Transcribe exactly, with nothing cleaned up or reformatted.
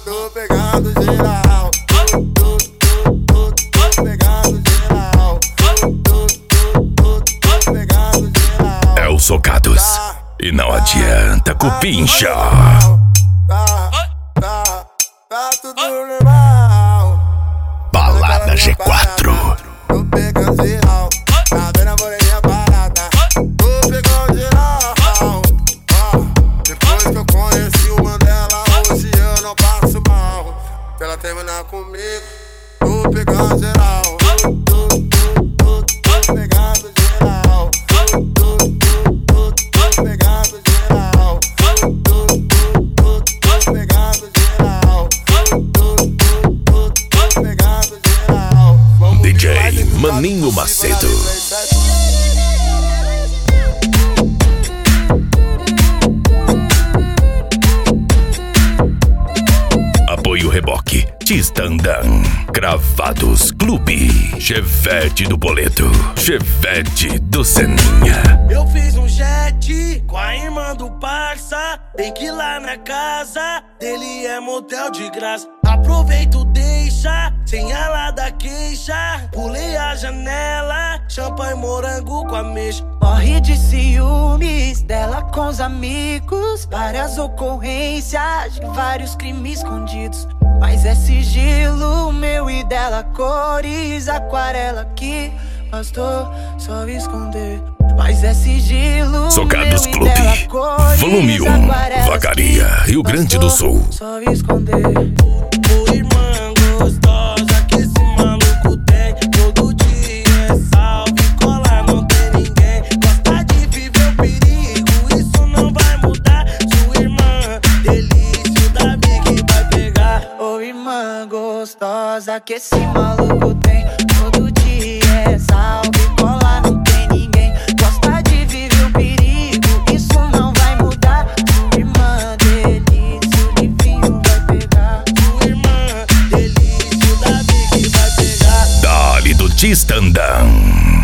tô pegando geral. Tô, tô, tô, tô, tô pegando geral. Tô, tô, tô, tô pegando geral. É o Socados. E não adianta cupincha. Tá, tá, tá tudo normal. Balada G quatro. Tô pegando geral. Tá vendo a moreninha barata? Tô pegando geral. Depois que eu conheci o Mandela, hoje eu não passo mal. Pra ela terminar comigo, tô pegando geral. Tô, tô, tô, tô pegando geral. Tô, tô, tô, tô pegando geral. Tô, tô, tô, tô pegando geral. Tô, tô, tô, tô pegando geral. D J Maninho Macedo. Apoio Reboque, Tistandan, Cravados Clube, Chevette do Boleto, Chevette do Seninha. Eu fiz um jet com a irmã do parça, tem que ir lá na casa dele, é motel de graça. Aproveito, deixa, sem ela dar queixa. Pulei a janela, champanhe morango com ameixa. Morre de ciúmes dela com os amigos, várias ocorrências de vários crimes escondidos. Mas é sigilo meu e dela, cores aquarela que bastou só esconder. Mas é sigilo Socados meu Clube, e dela, cores volume um, Vacaria, Rio Grande do Sul. Só esconder. Ô irmã gostosa que esse maluco tem, todo dia é salve, cola, não tem ninguém. Gosta de viver o perigo, isso não vai mudar. Sua irmã, delícia, da Big vai pegar. Ô irmã gostosa que esse maluco tem, todo dia é salve, cola, não tem ninguém. Gosta de viver o perigo, isso não vai mudar. Sua irmã, delícia, o livinho vai pegar. Sua irmã, delícia, da Big vai pegar. Dali do Tistandan.